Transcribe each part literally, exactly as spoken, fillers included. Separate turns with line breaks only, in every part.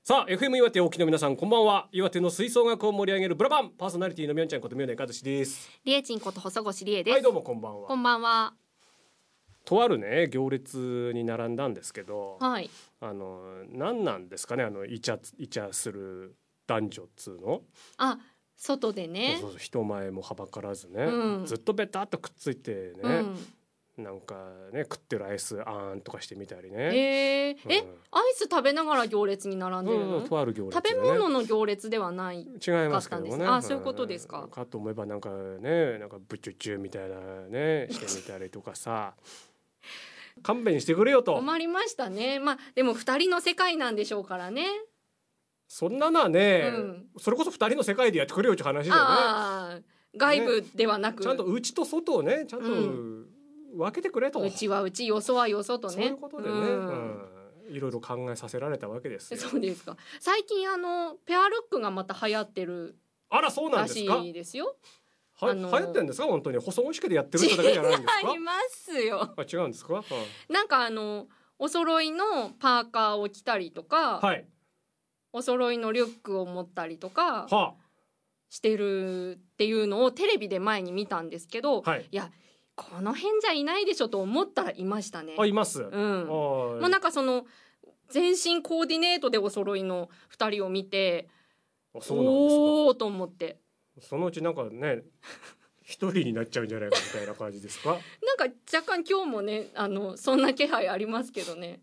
さあ エフエム 岩手沖の皆さんこんばんは。岩手の吹奏楽を盛り上げるブラバンパーソナリティのみょんちゃんことみょねかずしです。
りえちんこと細越りえです。
はいどうもこんばんは。
こんばんは。
とあるね行列に並んだんですけど、
はい、
あの何なんですかね、あのイチャイチャする男女っつうの。
あ、外でね。
そうそう、人前もはばからずね、
うん、
ずっとベタっとくっついてね、
うん、
なんかね食ってるアイスあーんとかしてみたりね。
えー
うん、
えアイス食べながら行列に並んでるの、
うん、とある行列でね、
食べ物の行列ではない。
違いますけどもね。
あ、そういうことですか。
かと思えばなんかね、なんかブチュチュみたいなねしてみたりとかさ勘弁してくれよと。
困りましたね。まあでも二人の世界なんでしょうからね。
そんなのはね、うん、それこそ二人の世界でやってくれよって話だよね。
あ、外部ではなく、
ね、ちゃんと内と外をねちゃんと分けてくれと、
うん、内は内、よそはよそとね、
そういうことでね、うんうん、いろいろ考えさせられたわけですよ。
そうですか。最近あのペアルックがまた流行ってる
あら、そうなんですか。
らしいですよ。
は、あのー、流行ってんですか本当に。細押し家でやってる人だけじゃないんですか。
違いますよ。
あ、違うんですか、は
あ、なんかあのお揃いのパーカーを着たりとか、はい、お揃いのリュックを持ったりとかしてるっていうのをテレビで前に見たんですけど、はい、いやこの辺じゃいないでしょと思ったらいましたね。
あ、います。
うん。もうなんかその全身コーディネートでお揃いのふたりを見て、
あ、そうなんですか。
おーと思って。
そのうちなんかね一人になっちゃうんじゃないかみたいな感じですか。
なんか若干今日もね、あのそんな気配ありますけどね。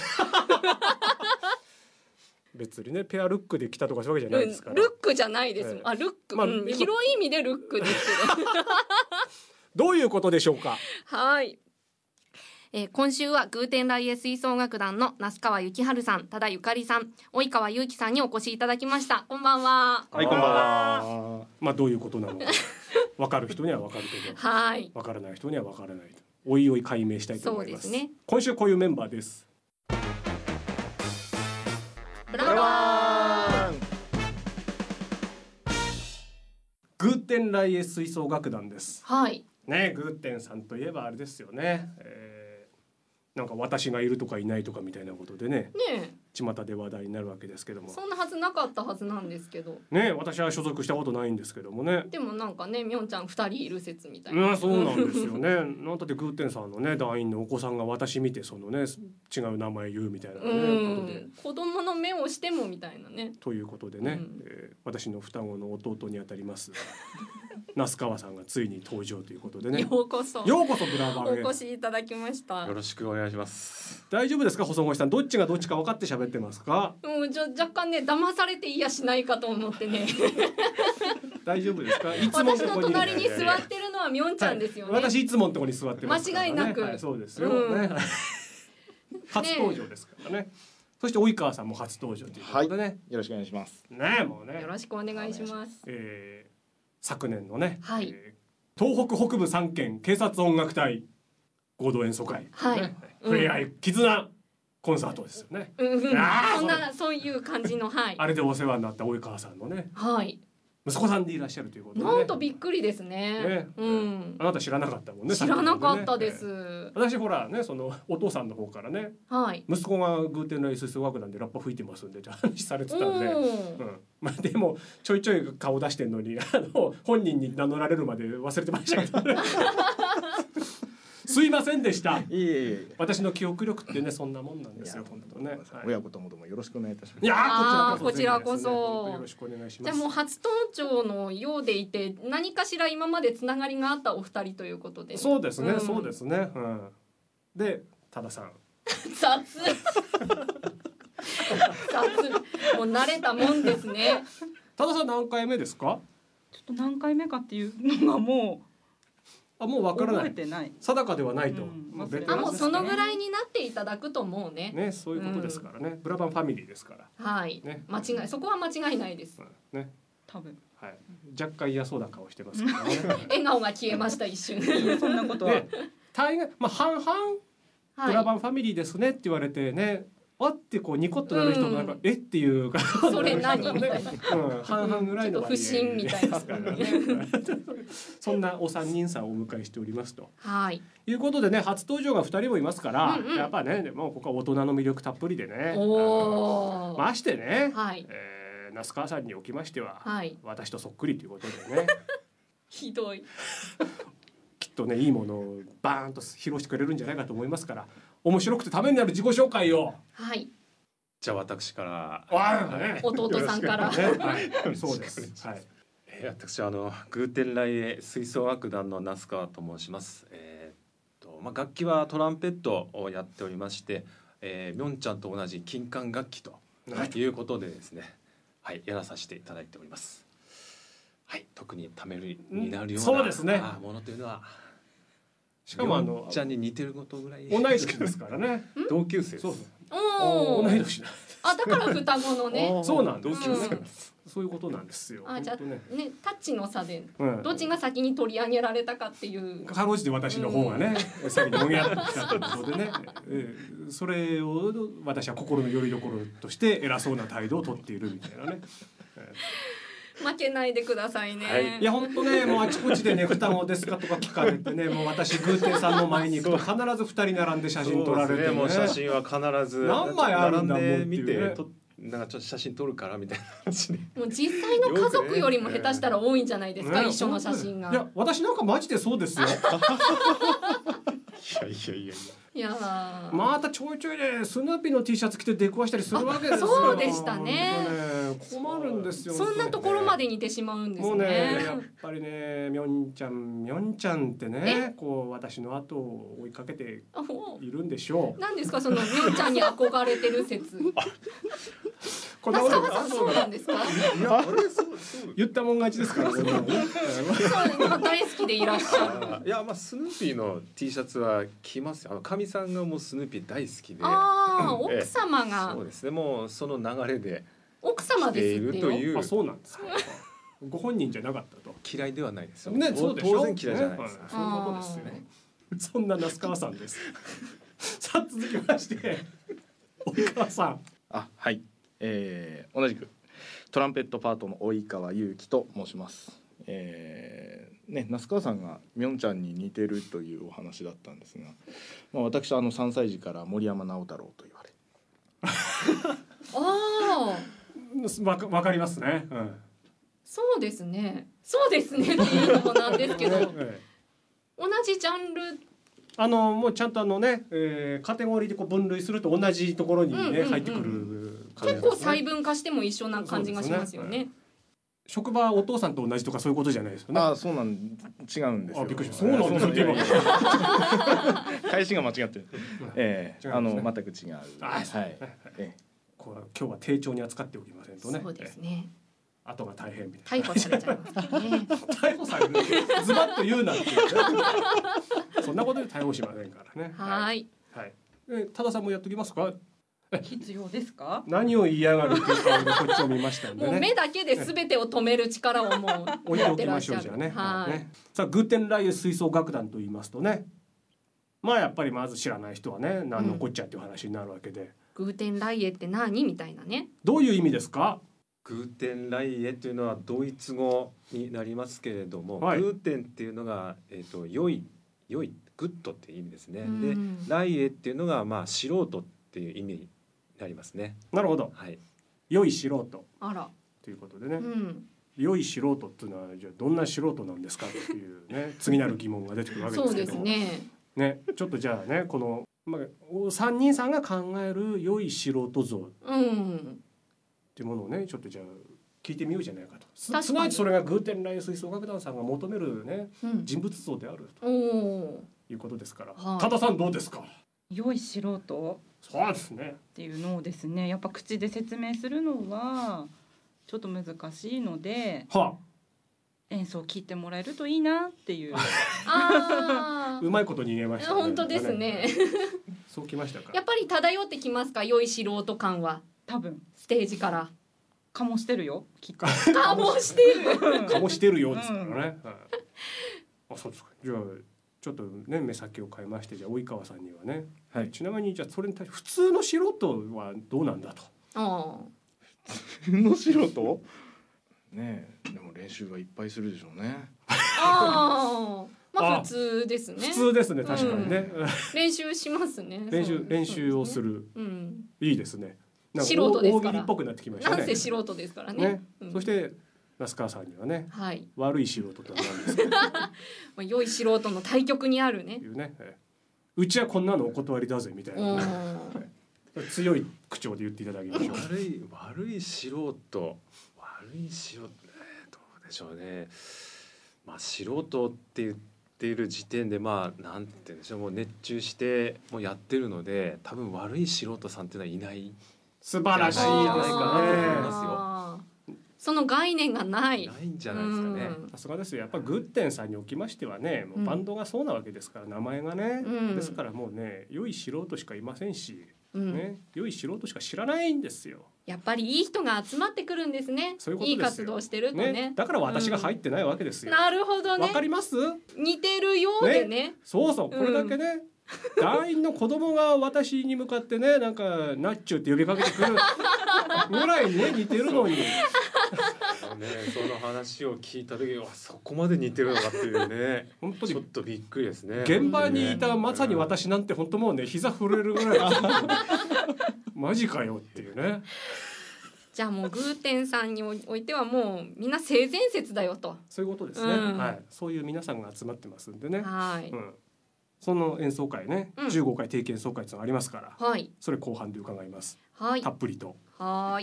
別にねペアルックで来たとかそういうわけじゃないですから、
うん、ルックじゃないです、ええ、あルック、まあうん、広い意味でルックですけど
どういうことでしょうか。
はい、えー、今週はグーテンライエ吹奏楽団の那須川幸春さん、多田ゆかりさん、及川祐樹さんにお越しいただきました。こんばんは。
はい、こんばんは。まあどういうことなのか分かる人には分かるけど、はい、分からない人には分からないと、おいおい解明したいと思います。そうですね。今週こういうメンバーです。
ブラバーン。
グーテンライエ吹奏楽団です。
はい
ね、グーテンさんといえばあれですよね、えー、なんか私がいるとかいないとかみたいなことでね、ね、巷で話題になるわけですけども、
そんなはずなかったはずなんですけど
ね、私は所属したことないんですけどもね。で
もなんかね、みょんちゃんふたりいる説みたいな、
うん、そうなんですよねなんだってグーテンさんのね団員のお子さんが私見てそのね違う名前言うみたいな、ね、ことで
子供の目をしてもみたいなね
ということでね、うんえー、私の双子の弟にあたります那須川さんがついに登場ということでね、
ようこそ
ようこそブラバーへ
お越しいただきました。
よろしくお願いします。
大丈夫ですか細越さん、どっちがどっちか分かって喋ってますか。
うん、じゃ若干ね騙されていやしないかと思ってね
大丈夫ですか。いつも
私の隣に座ってるのはみょんちゃんですよね、
はい、私いつものところに座ってますからね。
間違いなく、
はい、そうですよ、うんね、初登場ですからね。そして及川さんも初登場ということでね、はい、
よろしくお願いします
ね。もうね
よろしくお願いします。
えー、昨年のね、
はい、
えー、東北北部さん県警察音楽隊合同演奏会、
はい
ね、ふれあい絆コンサートですよね、
うんうん、そんなそういう感じの、はい、
あれでお世話になった及川さんのね、
はい、
息子さんでいらっしゃるということで、ね、
なんとびっくりですね。ね、うん、
あなた知らなかったもんね。
知らなかったです。
ね、私ほらね、そのお父さんの方からね、はい、息子がグーテンライ吹奏楽団でラッパ吹いてますんでって話されてたんで、うん、まあでもちょいちょい顔出してんのにあの本人に名乗られるまで忘れてましたけどね。すいませんでした。いえいえ、私の記憶力ってねそんなもんなんですよ本当ね、はい、
親子ともどもよろしくお願いいたします。
いや
こちらこそ、
ね、よろしくお願いします。
じゃあもう初登場のようでいて何かしら今までつながりがあったお二人ということで、ね、
そうですね、うん、そうですね、うん、で多田さん
雑雑もう慣れたもんですね。
多田さん何回目ですか。
ちょっと何回目かっていうのがもう
あ、もう分からない。
覚えてない。
定かではないと。うん、
まあ、あ、もうそのぐらいになっていただくともうね。
ね、そういうことですからね。うん、ブラバンファミリーですから。
はい。ね、間違い、そこは間違いないです。
ね。
多分。
はい。若干嫌そうな顔してますからね。
笑顔が消えました一瞬。
そんなことは。
ね、大概まあ半々ブラバンファミリーですねって言われてね。 あってこうニコッとなる人となんか、うん、えっていうか
それ何みたいな、
うん、半々ぐらいの
不審みたいな
そんなお三人さんをお迎えしておりますと、
はい、
いうことでね初登場がふたりもいますから、うんうん、やっぱねもうここは大人の魅力たっぷりでね
お
ましてね、
はい
えー、那須川さんにおきましては、
はい、
私とそっくりということでね
ひどい
きっとねいいものをバーンと披露してくれるんじゃないかと思いますから面白くてためになる自己紹介を。
はい。
じゃあ私から、
はい、
弟さんから。
ね、はい、そうです。はい。
えー、私あのグーテンライエ吹奏楽団の那須川と申します。えー、とまあ楽器はトランペットをやっておりまして、えー、みょんちゃんと同じ金管楽器ということでですね、はい、やらさせていただいております。はい、特にためになるような、
そうですね、
ものというのは。
しかもあの
ちゃんに似てることぐらい
同い年ですからね
同級生です。
そうそう同い年
あだから双子のね
そうなんですよ、
同級生、
うん、そういうことなんですよ。
あじゃあ ね, ねタッチの差で、
うん、
どっちが先に取り上げられたかっていう
かろうじて私の方がね、うん、先に追いやってきたということでね、えー、それを私は心の拠り所として偉そうな態度を取っているみたいなね、えー
負けないでくださいね、はい、
いや本当ねもうあちこちでね双子ですかとか聞かれてねもう私グーテンさんの前に行くと必ずふたり並んで写真撮られて、ね
ね、もう写真は必ず
何枚あるんだもんって
いう、ね、
ね、
なんかちょっと写真撮るからみたいな感じで
もう実際の家族よりも下手したら多いんじゃないですか、ね、一緒の写真が。
いや私なんかマジでそうですよ
いやいやいやいや
いや
またちょいちょいねスヌーピーの T シャツ着て出くわしたりするわけですよ。
そうでしたね。
ね困るんですよ。
そんなところまで似てしまうんですね。
もうねやっぱりねみょんちゃんみょんちゃんってねこう私の後を追いかけているんでしょう。
何ですかそのみょんちゃんに憧れてる説。那須川さんそうなんですか。
いやあれそうそう
言ったもん勝ちですからね。
そう大好きでいらっしゃる。
いやまあスヌーピーの T シャツは着ますよ。あのかみさんがもうスヌーピー大好きで。
ああ奥様が。
そうですねもうその流れで
奥様ですってよ。
いるという。
あそうなんですか。ご本人じゃなかったと。
嫌いではないですよ。
ねそうでしょ。
当然嫌いじゃないです。
そんなことですよね。そんな那須川さんです。さあ続きまして及川さん。
あはい、えー、同じくトランペットパートの及川祐希と申します。えーね、那須川さんがみょんちゃんに似てるというお話だったんですが、まあ、私はあのさんさい児から森山直太朗と言われ
あ
わか、わかりますね、うん、
そうですねそうですねっていうのもなんですけど、ええ、同じジャンル
あのもうちゃんとあのね、えー、カテゴリーでこう分類すると同じところにね、うんうんうん、入ってくる感じですね。
結構細分化しても一緒な感じがしますよね。
職場お父さんと同じとかそういうことじゃないですよね。
ああそうなん違うんですよ。
あびっくりした。そうなんですよ。
返しが間違ってる。ええー、あの全く違う。
はい。えー、こう今日は丁重に扱っておきませんとね。
そうですね。
後が大変みたい
な。逮捕されちゃいますからね。
逮捕される。ズバッと言うなっていう、ね。そんなことで逮捕しませんからね。
はい。
はい。え多田さんもやっときますか。
必要ですか？
何を言いやがるっていう顔でこっちを見ましたんでね。
もう目だけで全てを止める力をもう
置いておきましょうじゃあね。はい。ねさあグーテンライエ吹奏楽団と言いますとね、まあやっぱりまず知らない人はね何のこっちゃっていう話になるわけで。
うん、グーテンライエって何みたいなね。
どういう意味ですか？
グーテンライエというのはドイツ語になりますけれども、はい、グーテンっていうのがえっと良い良いグッドっていう意味ですね。でライエっていうのがまあ素人っていう意味。ありますね。
なるほど。
はい。
良い素人。
あら。
ということでね。
うん、
良い素人っていうのはじゃあどんな素人なんですかっていうね次なる疑問が出てくるわけですけど。
そうですね。
ねちょっとじゃあねこのまあ三人さんが考える良い素人像っていうものをねちょっとじゃあ聞いてみようじゃないかと。すなわちそれがグーテンライエ吹奏楽団さんが求めるね、うん、人物像であるということですから。多田さんどうですか？
良い素人。
そうですね。
っていうのをですね、やっぱ口で説明するのはちょっと難しいので、はあ、演奏を聞いてもらえるといいなっていう。
あ
うまいことに言えましたね。
本当ですね。
そうきましたか。
やっぱり漂ってきますか、良い素人感は。
多分
ステージから。
かもしてるよ。きっと。
かもしてる。
かもしてるようですからね。うん、あ、そうですか。じゃあちょっとね目先を変えまして、じゃあ及川さんにはね、はい、ちなみにじゃあそれに対して普通の素人はどうなんだと。
あ
普通の素人ねえ、でも練習はいっぱいするでしょうね。
ああまあ普通ですね。
普通ですね、確かにね、
うん、練習しますね。
練習練習をする、
うん、
いいですね。なんか
素人ですから。
大喜利っぽくなってきましたね。
なんせ素人ですからね。ね、
うん、そして那須川さんにはね、はい、悪い素人とは何ですか。
まあ良い素人の対極にあるね。
いうね、うちはこんなのお断りだぜみたいな、ね、強い口調で言っていただきましょう。
悪い悪い素人悪い素人、えー、どうでしょうね。まあ素人って言っている時点でまあなんて言うんでしょう、もう熱中してもうやってるので、多分悪い素人さんっていうのはいない
素晴らしいですかね。
と思います
よ。その概念がない
ないんじゃないですかね。
さすがですよ。やっぱグッテンさんにおきましてはね、もうバンドがそうなわけですから、名前がね、うん、ですからもうね良い素人しかいませんし、うんね、良い素人しか知らないんですよ。
やっぱりいい人が集まってくるんですね。そういうことですよ。いい活動してるとね。
ね、だから私が入ってないわけですよ。
うん、なるほどね。
わかります？
似てるようでね。ね、
そうそう、これだけね。うん、団員の子供が私に向かってね、なんかナッチュって呼びかけてくるぐらいね似てるのに。
ね、その話を聞いた時はそこまで似てるのかっていうね、本当にちょっとびっくりですね。
現場にいたまさに私なんて本当もうね膝震えるぐらいマジかよっていうね。
じゃあもうグーテンさんにおいてはもうみんな性善説だよと。
そういうことですね、うん、はい、そういう皆さんが集まってますんでね、はい、うん、その演奏会ね、うん、じゅうごかい定期演奏会っていうのがありますから、はい、それ後半で伺います、はい、たっぷりと。
はい、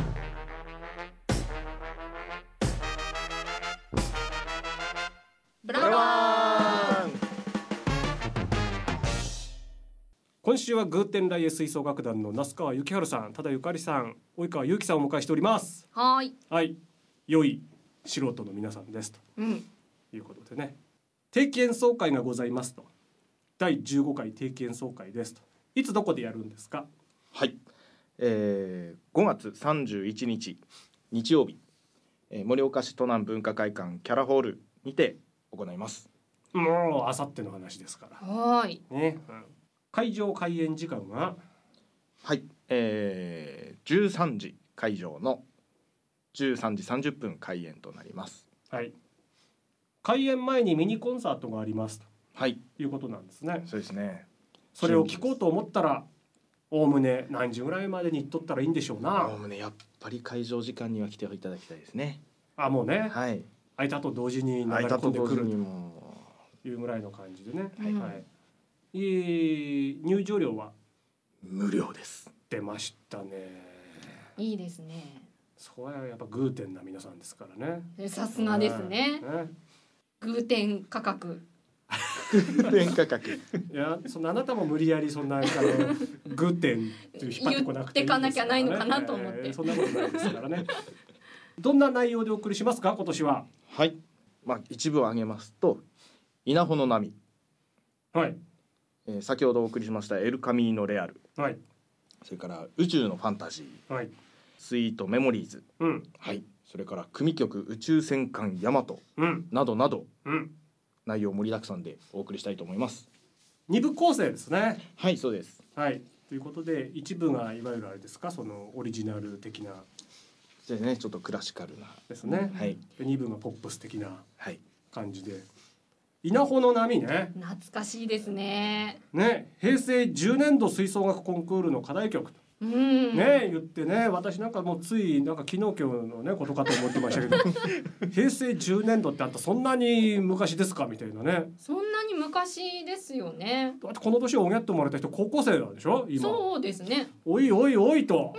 ブラバー。
今週はグーテンライエ吹奏楽団の那須川幸春さん、多田ゆかりさん、及川祐樹さんをお迎えしております。
はい、
はい、良い素人の皆さんですと、うん、いうことでね、定期演奏会がございますと。だいじゅうごかい定期演奏会ですと。いつどこでやるんですか？
はい、えー、ごがつさんじゅういちにち日曜日、えー、盛岡市都南文化会館キャラホールにて行います。
もうあさっての話ですから。
はい、
ね、うん、会場開演時間は
はい、えー、じゅうさんじ会場のじゅうさんじさんじゅっぷん開演となります。
はい、開演前にミニコンサートがありますと、
はい、
いうことなんですね。
そうですね。
それを聞こうと思ったらおおむね何時ぐらいまでに行っとったらいいんでしょうな。
おおむねやっぱり会場時間には来ていただきたいですね。
あ、もうね、
はい、
空いたと同時に流れ込んでくるというぐらいの感じでね、はいはい、いい入場料は
無料です。
出ましたね。
いいですね。
そうや、やっぱグーテンな皆さんですからね。
さすがですね、ね、グーテン価格
グーテン価格
いや、そのあなたも無理やりそんなあのグーテンって引っ張ってこなくていいですからね。言ってか
なきゃないのかなと思って、
えー、そんなことないですからね。どんな内容でお送りしますか今年は？
はい、まあ、一部を挙げますと稲穂の波、
はい、
えー、先ほどお送りしましたエルカミーノレアル、
はい、
それから宇宙のファンタジー、
はい、
スイートメモリーズ、うん、はい、それから組曲宇宙戦艦ヤマト、うん、などなど、うん、内容盛りだくさんでお送りしたいと思います。
に部構成ですね。
はい、そうです。
はい、ということで一部がいわゆるあれですか、そのオリジナル的な
でね、ちょっとクラシカルな
ですね、
はい、
でに部がポップス的な感じで、はい、稲穂の波ね、
懐かしいですね。
ね、平成じゅうねんど吹奏楽コンクールの課題曲と、うん、ね、言ってね、私なんかもうついなんか昨日今日のねことかと思ってましたけど平成じゅうねんどってあんたそんなに昔ですかみたいなね。
そんなに昔ですよね。
だってこの年おぎゃって生まれた人高校生なんでしょ今。
そうですね。
おいおいおいと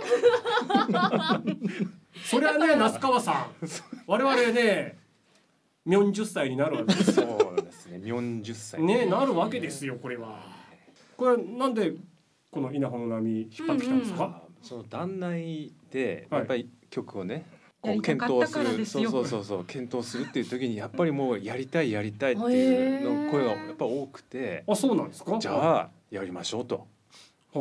それはね、那須川さん我々ねよんじゅっさいになるわけですよ。
そうですね、よんじゅっさい
ね、なるわけですよ。これはこれなんでこの稲穂の波引っ張ってきたんですか？うんうん、
その団内でやっぱり曲をね、はい、こう検討する、そうそうそうそう検討するっていう時にやっぱりもうやりたいやりたいっていうの声がやっぱ多くて、
あ、そうなんですか？
じゃあやりましょうと。
はあ、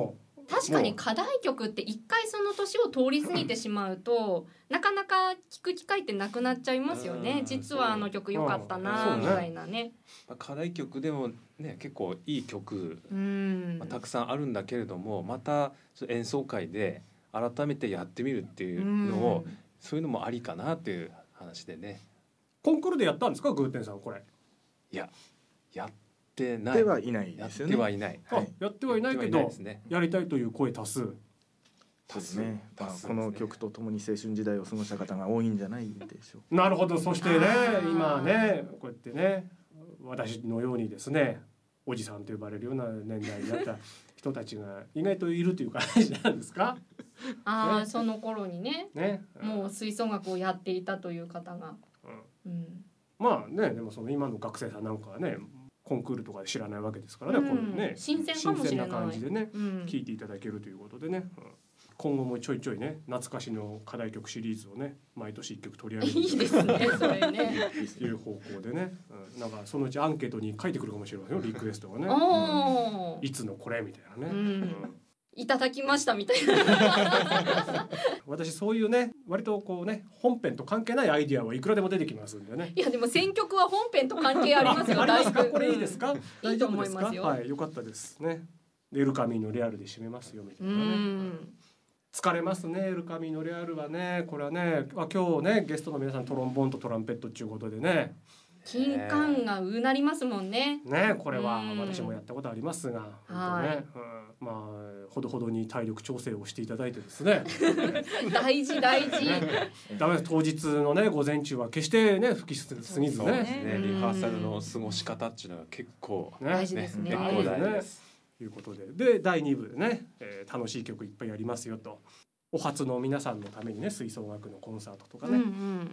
確かに課題曲って一回その年を通り過ぎてしまうとなかなか聴く機会ってなくなっちゃいますよね。実はあの曲良かったなみたいなね。
課題曲でもね結構いい曲、まあ、たくさんあるんだけれども、また演奏会で改めてやってみるっていうのを、うそういうのもありかなっていう話でね。
コンクールでやったんですか、グーテンさんこれ？
いややってない。
ではいないですよね。
やってはいない。
はい、やってはいないけどや、ね、やりたいという声多数。
多数ね。まあ、この曲とともに青春時代を過ごした方が多いんじゃないでしょう。
なるほど。そしてね、今ねこうやってね私のようにですねおじさんと呼ばれるような年代になった人たちが意外といるという感じなんですか？
ああ、ね、その頃にね、
ね、
もう吹奏楽をやっていたという方が、
うんうん、まあね、でもその今の学生さんなんかはねコンクールとかで知らないわけですからね、うん、こういうね
新鮮かもしれない
新鮮な感じでね、うん、聞いていただけるということでね、うん、今後もちょいちょいね懐かしの課題曲シリーズをね毎年一曲取り上げる
いいですねそれね
いう方向でね、うん、なんかそのうちアンケートに書いてくるかもしれませんよ、リクエストがね、うん、いつのこれみたいなね、うんうん
いただきましたみたいな
私そういうね割とこうね本編と関係ないアイディアはいくらでも出てきますんでね。
いやでも選曲は本編と関係ありますよ。
ありますか？これいいですか？
うん、いいと思いますよ。
はい、よかったですね。エルカミーノレアルで締めますよみたいなね。うん疲れますねエルカミーノレアルはね。これはね、あ今日ねゲストの皆さんトロンボーンとトランペットっていうことでね。
金管がうなりますもんね。
ねこれは私もやったことありますが、本当ね、うん、まあほどほどに体力調整をしていただいてですね
大事大事、
ね、ダメ当日のね午前中は決してね吹きすぎずね、
ね、リハーサルの過ごし方っていうのは結構、
ね、大事ですね。
結構大事です。
ということで、でだいに部でね、えー、楽しい曲いっぱいやりますよと。お初の皆さんのためにね吹奏楽のコンサートとかね、うんうん、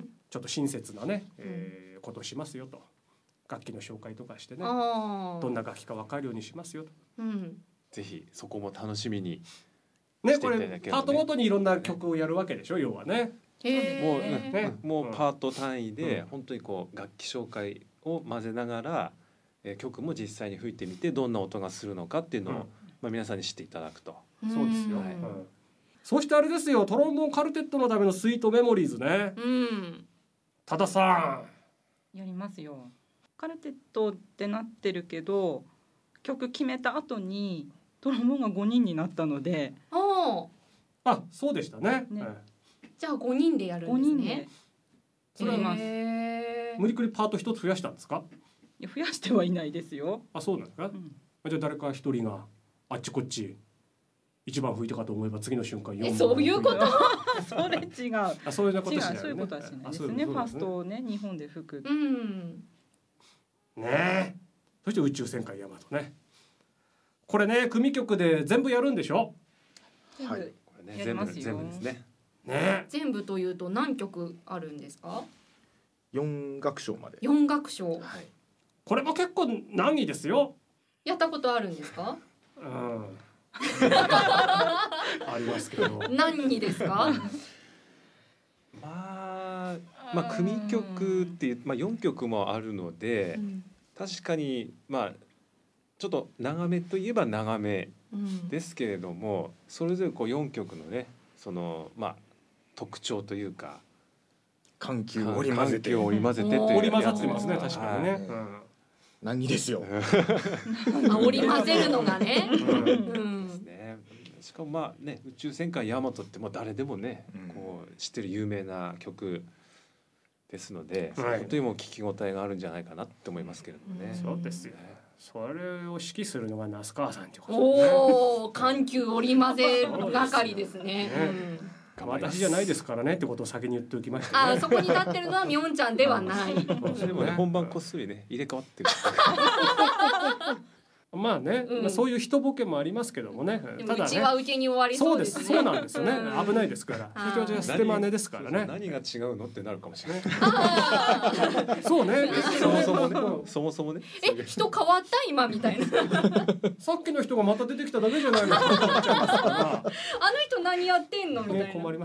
ちょっと親切なね、えー、ことしますよと。楽器の紹介とかしてね、どんな楽器か分かるようにしますよと、
うん、
ぜひそこも楽しみに
ね、これパートごとにいろんな曲をやるわけでしょ、要はね。
もう、ね、もうパート単位で本当にこう楽器紹介を混ぜながら、えー、曲も実際に吹いてみてどんな音がするのかっていうのを、うんまあ、皆さんに知っていただくと。
そうですよ、はいうん、そしてあれですよ、トロンボーンカルテットのためのスイートメモリーズね、うん、多田さ
んやりますよ。カルテットってなってるけど曲決めた後にトロンボーンがごにんになったので、
あ
あそうでした ね, ね、
はい、じゃあごにんでやるんですね。
それは無理くりパート一つ増やしたんですか？
いや増やしてはいないですよ。
あそうなんですか、うん、じゃあ誰か一人があっちこっち一番吹いたかと思えば次の瞬間
えそういうこと
それ違う
あそういうことしない、ね、
そういうことはしないですね。ファーストをね日本で吹く、
うん
ねえ、そして宇宙戦艦ヤマトね。これね組曲で全部やるんでしょ？
はい、これね全部全部ですね。
ね
全部というと何曲あるんですか？
よん楽章まで。
よん楽章。
はい。これも結構難儀ですよ。
やったことあるんですか？
うん。ありますけど。
何にですか？
まあまあ組曲っていうまあよんきょくもあるので、うん、確かにまあちょっと長めといえば長めですけれども、うん、それぞれこうよんきょくのねそのまあ特徴というか
緩急を織り交ぜて
織り交ぜて
織り交ざってますね確かにね。はいうん、
何ですよ。
あ織り交ぜるのがね。うんうん
ですね。しかもまあね宇宙戦艦ヤマトってもう誰でもね、うん、こう知ってる有名な曲ですので、はい、本当にもう聞き応えがあるんじゃないかなって思いますけれどもね。
そうですよ。それを指揮するのが那須川さんってこと
ですね。おお、緩急織り交ぜ係ですね。ね
うん、私じゃないですからねってことを先に言っておきました、ね。
あ、そこになってるのはみょんちゃんではない。
でもね本番こっそりね入れ替わってる。
まあね、うんまあ、そういう人ボケもありますけどもね。
でもうちは受けに終わりそうですね。
そうです、そうなんですよね。危ないですから。それじゃ捨て真似ですからね。
何が違うのってなるかもしれない。
そうね。
そもそもね。そもそもね。
え、人変わった今みたいな。
さっきの人がまた出てきただけじゃないの。あ
の人何やってんのみたいな。
ね、困ります。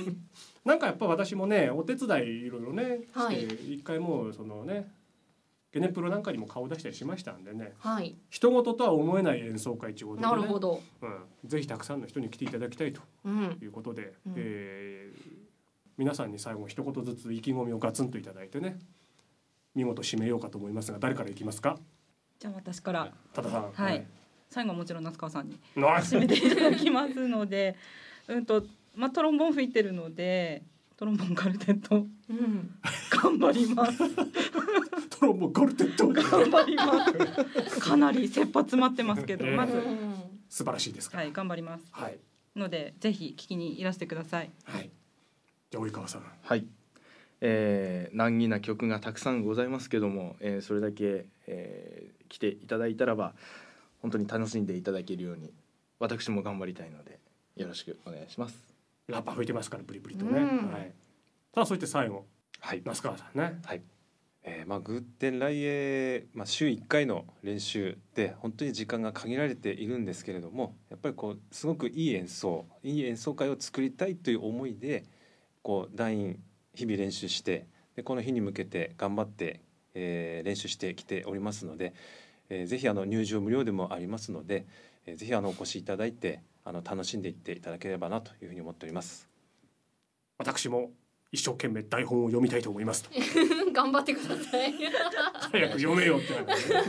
なんかやっぱ私もねお手伝いいろいろねして一回もうそのね。 ゲネプロなんかにも顔を出したりしましたんでね、
はい、
人事とは思えない演奏会ということで、ね、
なるほど、
うん、ぜひたくさんの人に来ていただきたいということで、うん、えー、皆さんに最後一言ずつ意気込みをガツンといただいてね、見事締めようかと思いますが、誰からいきますか？
じゃあ私から。
多田さん、
はい、はい、最後はもちろん那須川さんに締めていただきますのでうんと、まあ、トロンボン吹いてるのでトロンボンカルテット、うん、頑張ります
トロンボンカルテット
頑張りますかなり切羽詰まってますけど、えー、まず
素晴らしいですか。
はい、頑張ります、
はい、
のでぜひ聞きにいらしてください。
はい、じゃあ及川さん。
はい、えー、難儀な曲がたくさんございますけども、えー、それだけ、えー、来ていただいたらば本当に楽しんでいただけるように私も頑張りたいのでよろしくお願いします。
ラッパ吹いてますからブリブリとね、はい、さあそして最後、はい、那須川さんね。
はい、えーまあ、グーテンライエ、まあ、週いっかいの練習で本当に時間が限られているんですけれども、やっぱりこうすごくいい演奏いい演奏会を作りたいという思いでこう団員日々練習して、でこの日に向けて頑張って、えー、練習してきておりますので、えー、ぜひあの入場無料でもありますので、えー、ぜひあのお越しいただいてあの楽しんでいっていただければなというふうに思っております。
私も一生懸命台本を読みたいと思いますと
頑張ってください
早く読めよって話、ね、はい、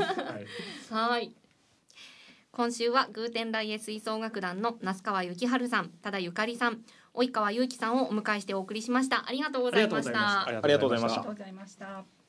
はい、今週はグーテンライエ吹奏楽団の那須川幸春さん、多田ゆかりさん、及川祐樹さんをお迎えしてお送りしました。ありがとうございました。
ありがとうございました。
ありがとうございました。